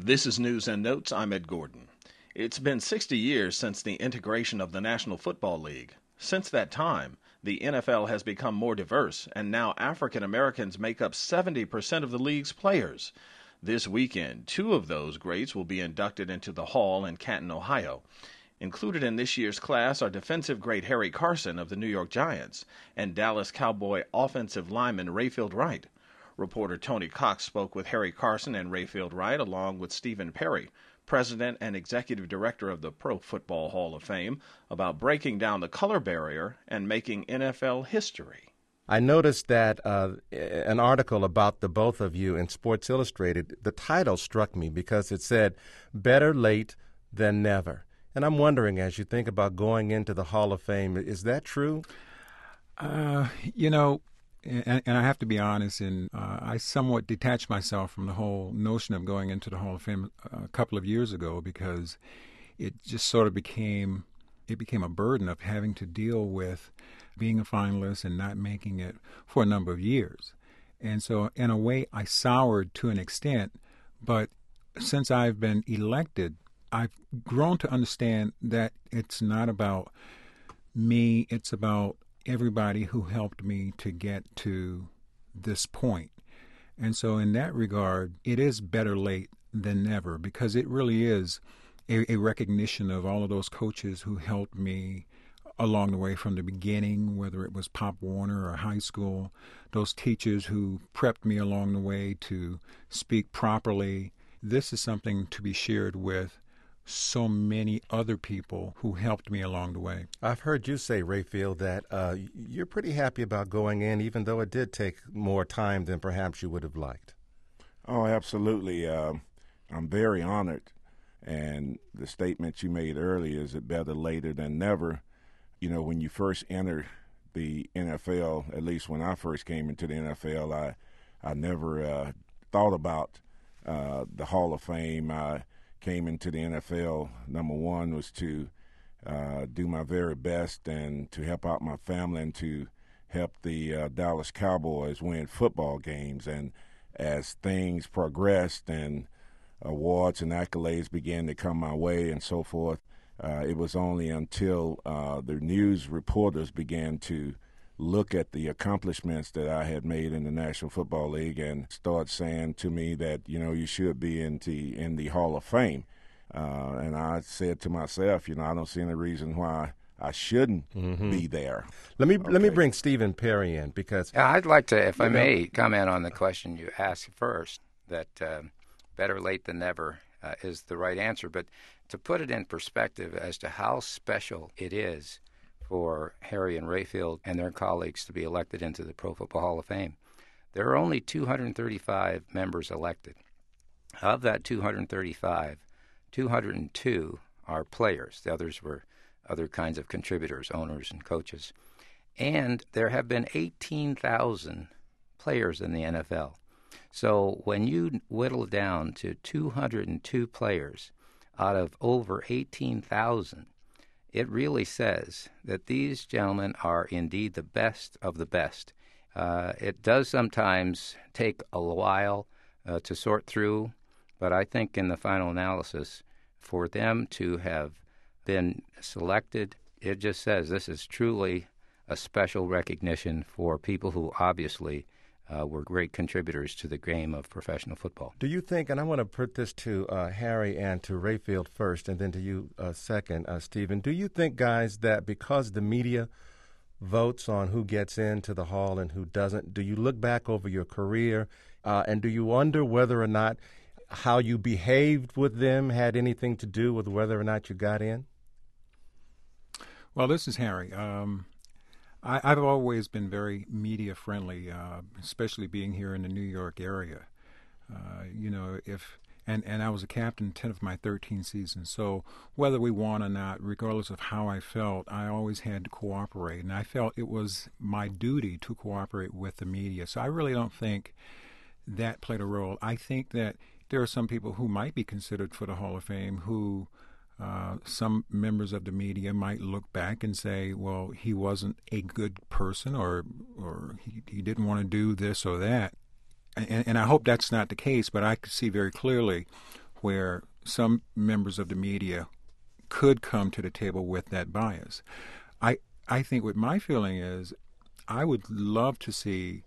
This is News and Notes. I'm Ed Gordon. It's been 60 years since the integration of the National Football League. Since that time, the NFL has become more diverse, and now African Americans make up 70% of the league's players. This weekend, two of those greats will be inducted into the Hall in Canton, Ohio. Included in this year's class are defensive great Harry Carson of the New York Giants and Dallas Cowboy offensive lineman Rayfield Wright. Reporter Tony Cox spoke with Harry Carson and Rayfield Wright, along with Stephen Perry, President and Executive Director of the Pro Football Hall of Fame, about breaking down the color barrier and making NFL history. I noticed that an article about the both of you in Sports Illustrated, the title struck me because it said, "Better late than never." And I'm wondering, as you think about going into the Hall of Fame, is that true? And I have to be honest, and I somewhat detached myself from the whole notion of going into the Hall of Fame a couple of years ago because it just sort of became a burden of having to deal with being a finalist and not making it for a number of years. And so in a way, I soured to an extent, but since I've been elected, I've grown to understand that it's not about me, it's about everybody who helped me to get to this point. And so in that regard, it is better late than never because it really is a recognition of all of those coaches who helped me along the way from the beginning, whether it was Pop Warner or high school, those teachers who prepped me along the way to speak properly. This is something to be shared with so many other people who helped me along the way. I've heard you say, Rayfield, that you're pretty happy about going in, even though it did take more time than perhaps you would have liked. Oh, absolutely. I'm very honored. And the statement you made earlier is it better later than never. You know, when you first enter the NFL, at least when I first came into the NFL, I never thought about the Hall of Fame. I came into the NFL, number one, was to do my very best and to help out my family and to help the Dallas Cowboys win football games. And as things progressed and awards and accolades began to come my way and so forth, it was only until the news reporters began to look at the accomplishments that I had made in the National Football League and start saying to me that, you know, you should be in the Hall of Fame. And I said to myself, you know, I don't see any reason why I shouldn't be there. Let me bring Stephen Perry in because I'd like to, if I may, comment on the question you asked first, that better late than never is the right answer. But to put it in perspective as to how special it is for Harry and Rayfield and their colleagues to be elected into the Pro Football Hall of Fame, there are only 235 members elected. Of that 235, 202 are players. The others were other kinds of contributors, owners and coaches. And there have been 18,000 players in the NFL. So when you whittle down to 202 players out of over 18,000, it really says that these gentlemen are indeed the best of the best. It does sometimes take a while to sort through, but I think in the final analysis, for them to have been selected, it just says this is truly a special recognition for people who obviously were great contributors to the game of professional football. Do you think, and I want to put this to Harry and to Rayfield first and then to you second, Stephen, do you think, guys, that because the media votes on who gets into the Hall and who doesn't, do you look back over your career and do you wonder whether or not how you behaved with them had anything to do with whether or not you got in? Well, this is Harry. I've always been very media friendly, especially being here in the New York area. And I was a captain 10 of my 13 seasons. So whether we won or not, regardless of how I felt, I always had to cooperate. And I felt it was my duty to cooperate with the media. So I really don't think that played a role. I think that there are some people who might be considered for the Hall of Fame who some members of the media might look back and say, well, he wasn't a good person or he didn't want to do this or that. And I hope that's not the case, but I could see very clearly where some members of the media could come to the table with that bias. I think what my feeling is, I would love to see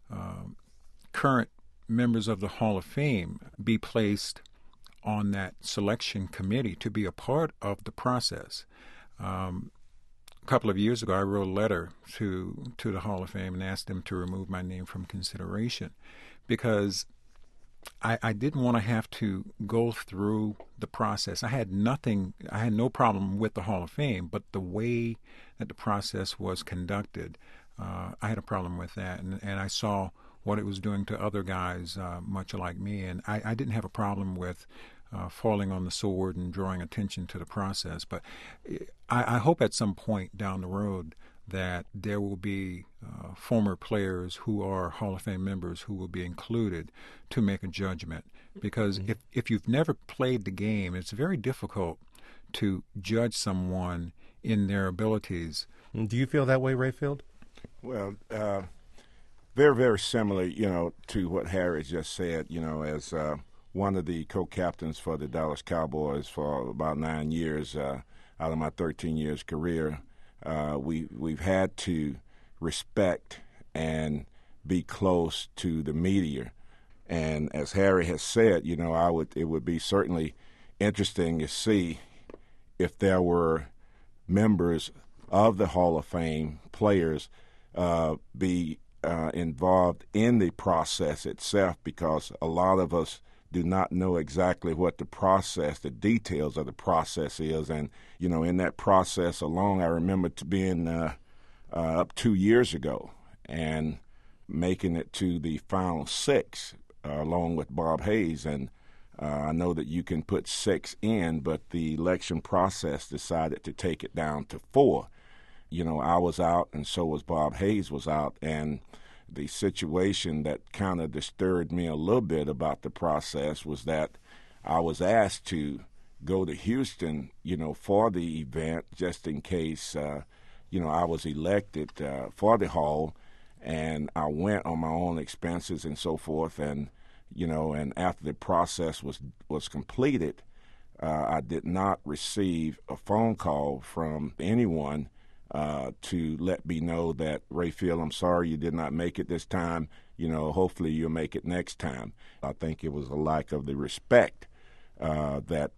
current members of the Hall of Fame be placed on that selection committee to be a part of the process. A couple of years ago, I wrote a letter to the Hall of Fame and asked them to remove my name from consideration because I didn't want to have to go through the process. I had no problem with the Hall of Fame, but the way that the process was conducted, I had a problem with that. And I saw what it was doing to other guys much like me. And I didn't have a problem with falling on the sword and drawing attention to the process. But I hope at some point down the road that there will be former players who are Hall of Fame members who will be included to make a judgment. Because if you've never played the game, it's very difficult to judge someone in their abilities. Do you feel that way, Rayfield? Well, very, very similar, to what Harry just said, as one of the co-captains for the Dallas Cowboys for about 9 years out of my 13 years career. We've had to respect and be close to the media, and as Harry has said, it would be certainly interesting to see if there were members of the Hall of Fame players be involved in the process itself, because a lot of us do not know exactly what the details of the process is. And, in that process alone, I remember being up 2 years ago and making it to the final 6 along with Bob Hayes. And I know that you can put 6 in, but the election process decided to take it down to 4. I was out, and so was Bob Hayes was out, and the situation that kind of disturbed me a little bit about the process was that I was asked to go to Houston, for the event just in case, I was elected for the Hall, and I went on my own expenses and so forth, and, and after the process was completed, I did not receive a phone call from anyone to let me know that, Rayfield, I'm sorry you did not make it this time. Hopefully you'll make it next time. I think it was a lack of the respect that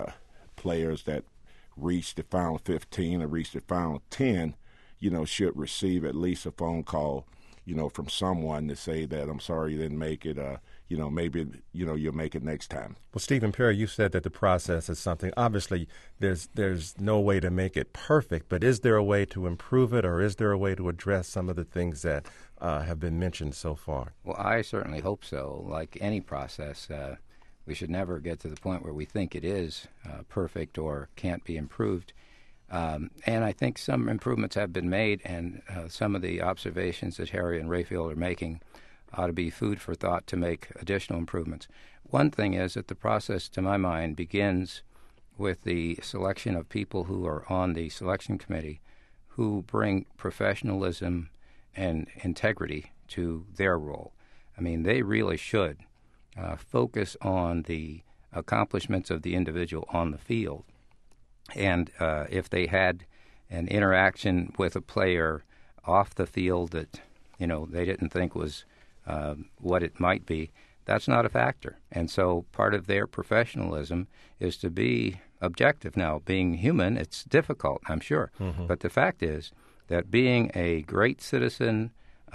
players that reached the final 15 or reached the final 10, should receive at least a phone call, from someone to say that, I'm sorry you didn't make it. Maybe, you'll make it next time. Well, Stephen Perry, you said that the process is something, obviously there's no way to make it perfect, but is there a way to improve it, or is there a way to address some of the things that have been mentioned so far? Well, I certainly hope so. Like any process, we should never get to the point where we think it is perfect or can't be improved. And I think some improvements have been made, and some of the observations that Harry and Rayfield are making ought to be food for thought to make additional improvements. One thing is that the process, to my mind, begins with the selection of people who are on the selection committee who bring professionalism and integrity to their role. I mean, they really should focus on the accomplishments of the individual on the field. And if they had an interaction with a player off the field that, they didn't think was what it might be, that's not a factor. And so part of their professionalism is to be objective. Now, being human, it's difficult, I'm sure. Mm-hmm. But the fact is that being a great citizen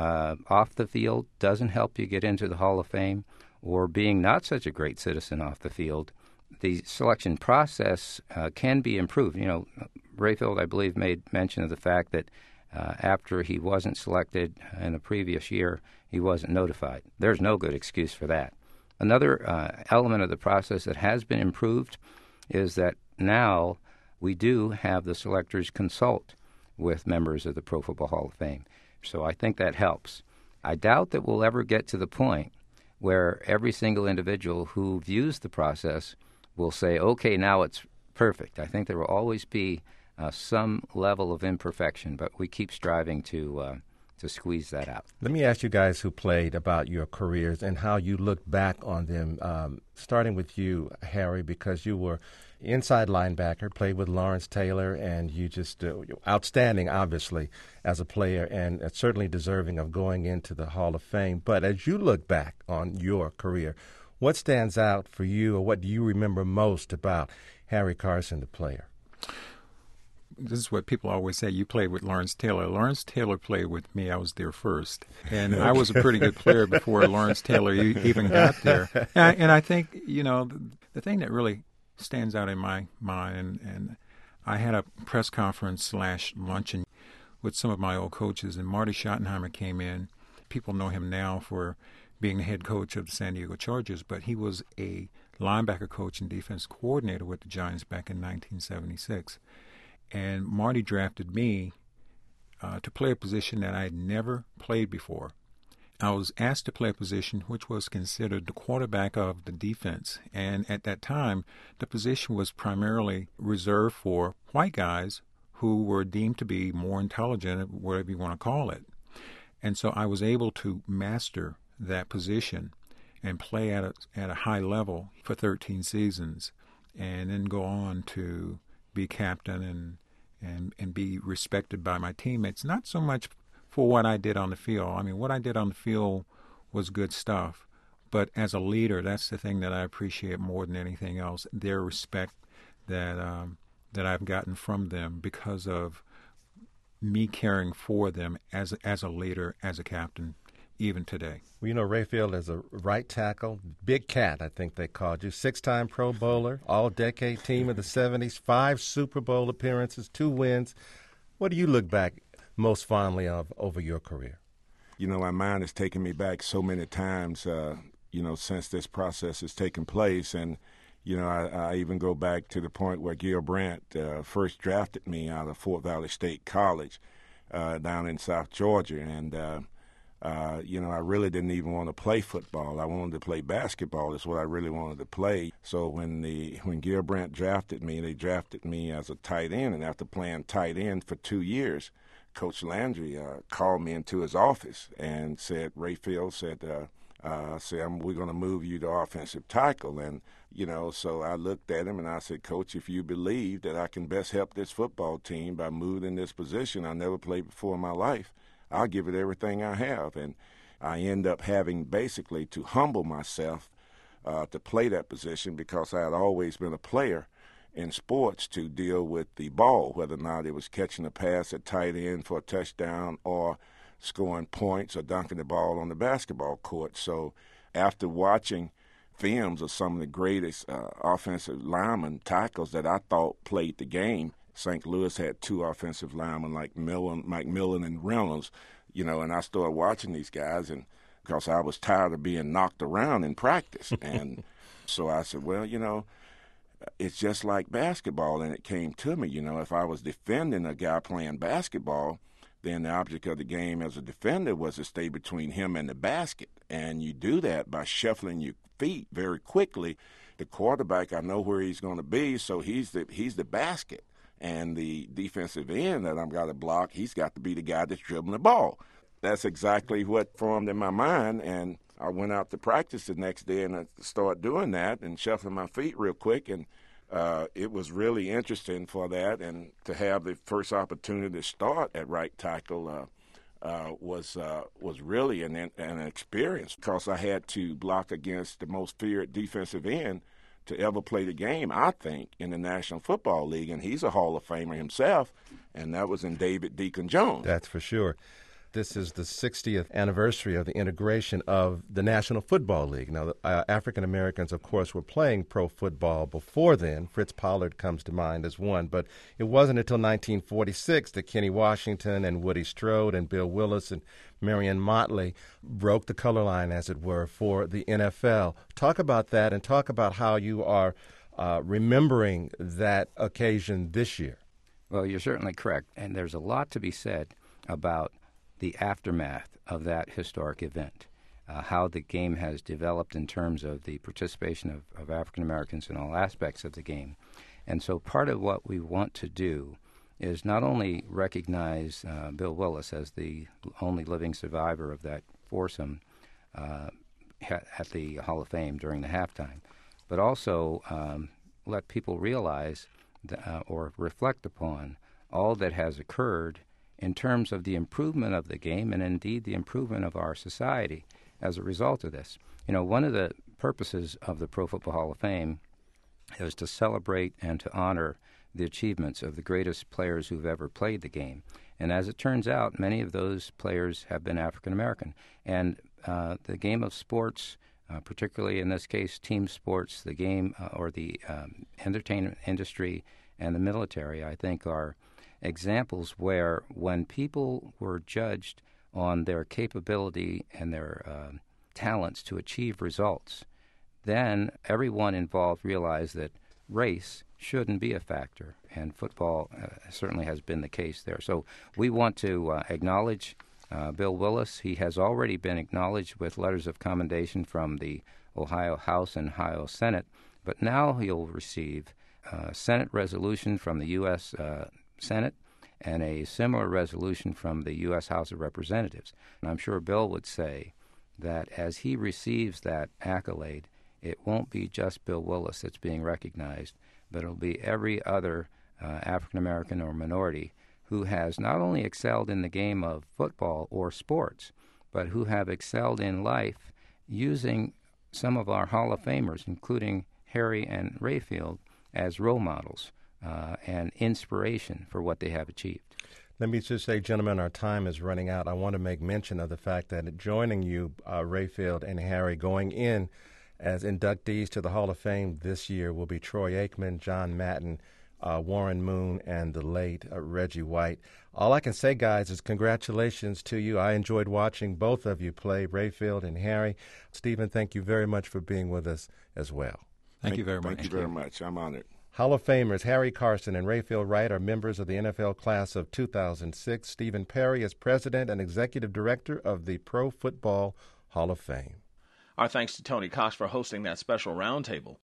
off the field doesn't help you get into the Hall of Fame, or being not such a great citizen off the field. The selection process can be improved. Rayfield, I believe, made mention of the fact that after he wasn't selected in the previous year, he wasn't notified. There's no good excuse for that. Another element of the process that has been improved is that now we do have the selectors consult with members of the Pro Football Hall of Fame. So I think that helps. I doubt that we'll ever get to the point where every single individual who views the process will say, okay, now it's perfect. I think there will always be some level of imperfection, but we keep striving to to squeeze that out. Let me ask you guys who played about your careers and how you look back on them, starting with you, Harry, because you were inside linebacker, played with Lawrence Taylor, and you just outstanding, obviously, as a player, and certainly deserving of going into the Hall of Fame. But as you look back on your career, what stands out for you, or what do you remember most about Harry Carson, the player? This is what people always say. You played with Lawrence Taylor. Lawrence Taylor played with me. I was there first. And I was a pretty good player before Lawrence Taylor even got there. And I think, the thing that really stands out in my mind, and I had a press conference / luncheon with some of my old coaches, and Marty Schottenheimer came in. People know him now for being the head coach of the San Diego Chargers, but he was a linebacker coach and defense coordinator with the Giants back in 1976. And Marty drafted me to play a position that I had never played before. I was asked to play a position which was considered the quarterback of the defense. And at that time, the position was primarily reserved for white guys who were deemed to be more intelligent, whatever you want to call it. And so I was able to master that position and play at a high level for 13 seasons, and then go on to be captain and be respected by my teammates, not so much for what I did on the field. I mean, what I did on the field was good stuff, but as a leader, that's the thing that I appreciate more than anything else, their respect that I've gotten from them because of me caring for them as a leader, as a captain, even today. Well, Rayfield is a right tackle, Big Cat, I think they called you, 6-time Pro Bowler, all-decade team of the 70s, 5 Super Bowl appearances, 2 wins. What do you look back most fondly of over your career? My mind has taken me back so many times, since this process has taken place. And, I even go back to the point where Gil Brandt first drafted me out of Fort Valley State College down in South Georgia. And, I really didn't even want to play football. I wanted to play basketball. That's what I really wanted to play. So when Gil Brandt drafted me, they drafted me as a tight end. And after playing tight end for 2 years, Coach Landry called me into his office and said, Rayfield said, we're going to move you to offensive tackle. And, so I looked at him and I said, Coach, if you believe that I can best help this football team by moving in this position I never played before in my life, I'll give it everything I have. And I end up having basically to humble myself to play that position because I had always been a player in sports to deal with the ball, whether or not it was catching a pass at tight end for a touchdown or scoring points or dunking the ball on the basketball court. So after watching films of some of the greatest offensive linemen, tackles that I thought played the game, St. Louis had 2 offensive linemen like Mike Millen and Reynolds, and I started watching these guys, and because I was tired of being knocked around in practice. And so I said, well, it's just like basketball. And it came to me, if I was defending a guy playing basketball, then the object of the game as a defender was to stay between him and the basket. And you do that by shuffling your feet very quickly. The quarterback, I know where he's going to be, so he's the basket. And the defensive end that I've got to block, he's got to be the guy that's dribbling the ball. That's exactly what formed in my mind, and I went out to practice the next day and I started doing that and shuffling my feet real quick, and it was really interesting for that. And to have the first opportunity to start at right tackle was really an experience because I had to block against the most feared defensive end to ever play the game, I think, in the National Football League, and he's a Hall of Famer himself, and that was in David Deacon Jones. That's for sure. This is the 60th anniversary of the integration of the National Football League. Now, African Americans, of course, were playing pro football before then. Fritz Pollard comes to mind as one. But it wasn't until 1946 that Kenny Washington and Woody Strode and Bill Willis and Marion Motley broke the color line, as it were, for the NFL. Talk about that and talk about how you are remembering that occasion this year. Well, you're certainly correct. And there's a lot to be said about the aftermath of that historic event, how the game has developed in terms of the participation of African Americans in all aspects of the game. And so part of what we want to do is not only recognize Bill Willis as the only living survivor of that foursome at the Hall of Fame during the halftime, but also let people realize or reflect upon all that has occurred in terms of the improvement of the game and indeed the improvement of our society as a result of this. You know, one of the purposes of the Pro Football Hall of Fame is to celebrate and to honor the achievements of the greatest players who've ever played the game. And as it turns out, many of those players have been African American. And the game of sports, particularly in this case team sports, the game or the entertainment industry and the military, I think are examples where when people were judged on their capability and their talents to achieve results, then everyone involved realized that race shouldn't be a factor, and football certainly has been the case there. So we want to acknowledge Bill Willis. He has already been acknowledged with letters of commendation from the Ohio House and Ohio Senate, but now he'll receive a Senate resolution from the U.S. Senate and a similar resolution from the U.S. House of Representatives. And I'm sure Bill would say that as he receives that accolade, it won't be just Bill Willis that's being recognized, but it'll be every other African American or minority who has not only excelled in the game of football or sports, but who have excelled in life using some of our Hall of Famers, including Harry and Rayfield, as role models and inspiration for what they have achieved. Let me just say, gentlemen, our time is running out. I want to make mention of the fact that joining you, Rayfield and Harry, going in as inductees to the Hall of Fame this year will be Troy Aikman, John Madden, Warren Moon, and the late Reggie White. All I can say, guys, is congratulations to you. I enjoyed watching both of you play, Rayfield and Harry. Stephen, thank you very much for being with us as well. Thank you very much. Thank you very much. I'm honored. Hall of Famers Harry Carson and Rayfield Wright are members of the NFL class of 2006. Stephen Perry is president and executive director of the Pro Football Hall of Fame. Our thanks to Tony Cox for hosting that special roundtable.